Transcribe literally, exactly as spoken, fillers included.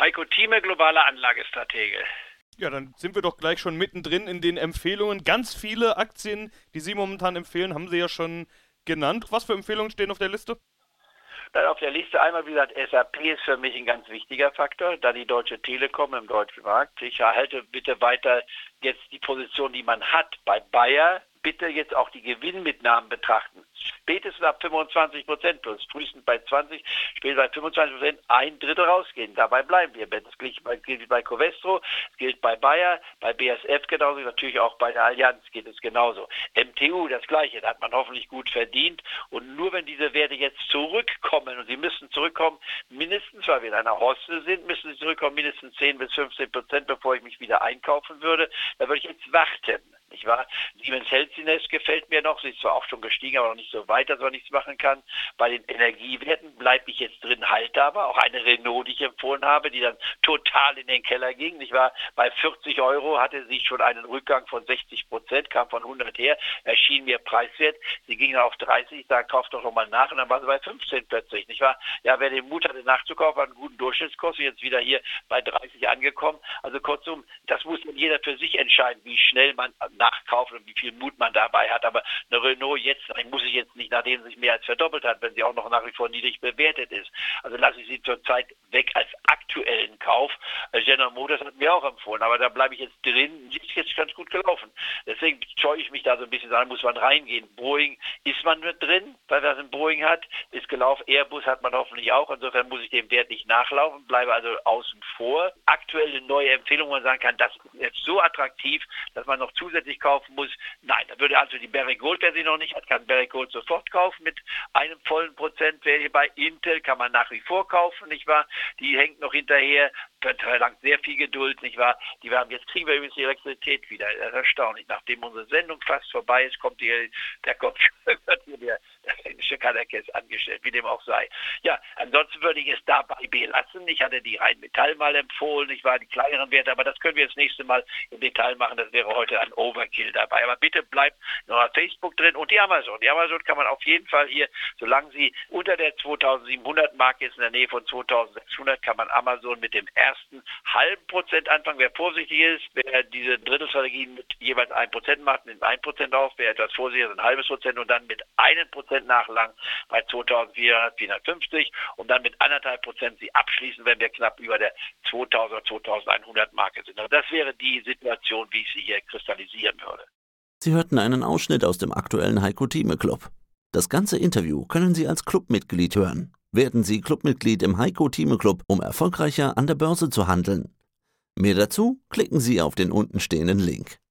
Heiko Thieme, globaler Anlagestratege. Ja, dann sind wir doch gleich schon mittendrin in den Empfehlungen. Ganz viele Aktien, die Sie momentan empfehlen, haben Sie ja schon genannt. Was für Empfehlungen stehen auf der Liste? Dann auf der Liste einmal, wie gesagt, S A P ist für mich ein ganz wichtiger Faktor, dann die Deutsche Telekom im deutschen Markt. Ich halte bitte weiter jetzt die Position, die man hat bei Bayer. Bitte jetzt auch die Gewinnmitnahmen betrachten. Spätestens ab fünfundzwanzig Prozent plus, frühestens bei zwanzig, spätestens bei fünfundzwanzig Prozent ein Drittel rausgehen. Dabei bleiben wir. Das gilt bei, gilt bei Covestro, das gilt bei Bayer, bei B A S F genauso, natürlich auch bei der Allianz geht es genauso. M T U das Gleiche, da hat man hoffentlich gut verdient. Und nur wenn diese Werte jetzt zurückkommen, und sie müssen zurückkommen, mindestens, weil wir in einer Hoste sind, müssen sie zurückkommen, mindestens zehn bis fünfzehn Prozent, bevor ich mich wieder einkaufen würde, da würde ich jetzt warten. Nicht wahr? Siemens Healthiness gefällt mir noch. Sie ist zwar auch schon gestiegen, aber noch nicht so weit, dass man nichts machen kann. Bei den Energiewerten bleibe ich jetzt drin, halte aber. Auch eine Renault, die ich empfohlen habe, die dann total in den Keller ging. Nicht wahr? Bei vierzig Euro hatte sie schon einen Rückgang von sechzig Prozent, kam von hundert her, erschien mir preiswert. Sie ging dann auf dreißig, ich sage, kauf doch nochmal nach und dann war sie bei fünfzehn plötzlich. Nicht wahr? Ja, wer den Mut hatte nachzukaufen, hat einen guten Durchschnittskurs und jetzt wieder hier bei dreißig angekommen. Also kurzum, das muss dann jeder für sich entscheiden, wie schnell man nachkaufen und wie viel Mut man dabei hat. Aber eine Renault jetzt, muss ich jetzt nicht, nachdem sie sich mehr als verdoppelt hat, wenn sie auch noch nach wie vor niedrig bewertet ist. Also lasse ich sie zurzeit weg als aktuellen Kauf. General Motors hat mir auch empfohlen, aber da bleibe ich jetzt drin. Die ist jetzt ganz gut gelaufen. Deswegen scheue ich mich da so ein bisschen, da muss man reingehen. Boeing ist man mit drin, weil man ein Boeing hat, ist gelaufen. Airbus hat man hoffentlich auch. Insofern muss ich dem Wert nicht nachlaufen, bleibe also außen vor. Aktuell eine neue Empfehlung, wo man sagen kann, das ist jetzt so attraktiv, dass man noch zusätzlich kaufen muss. Nein, da würde also die Barrick Gold, wer sie noch nicht hat, kann Barrick Gold sofort kaufen mit einem vollen Prozent. Bei Intel kann man nach wie vor kaufen, nicht wahr? Die hängt noch hinterher, verlangt sehr viel Geduld, nicht wahr? Die haben, jetzt kriegen wir übrigens die Elektrizität wieder. Das ist erstaunlich. Nachdem unsere Sendung fast vorbei ist, kommt hier der Kopf, wird hier der, der Kaderkess angestellt, wie dem auch sei. Ja, ansonsten würde ich es dabei belassen. Ich hatte die Rheinmetall mal empfohlen, nicht wahr? Die kleineren Werte, aber das können wir das nächste Mal im Detail machen. Das wäre heute ein Overkill dabei. Aber bitte bleibt noch auf Facebook drin und die Amazon. Die Amazon kann man auf jeden Fall hier, solange sie unter der zweitausendsiebenhundert Marke ist, in der Nähe von zweitausendsechshundert, kann man Amazon mit dem ersten halben Prozent anfangen. Wer vorsichtig ist, wer diese Drittelstrategien mit jeweils ein Prozent macht, nimmt ein Prozent auf. Wer etwas vorsichtiger ist, ein halbes Prozent und dann mit einem Prozent nachlang bei zweitausendvierhundert, vierhundertfünfzig und dann mit anderthalb Prozent sie abschließen, wenn wir knapp über der zweitausend, zweitausendeinhundert Marke sind. Also das wäre die Situation, wie ich sie hier kristallisieren würde. Sie hörten einen Ausschnitt aus dem aktuellen Heiko Thieme Club. Das ganze Interview können Sie als Clubmitglied hören. Werden Sie Clubmitglied im Heiko Thieme Club, um erfolgreicher an der Börse zu handeln. Mehr dazu klicken Sie auf den untenstehenden Link.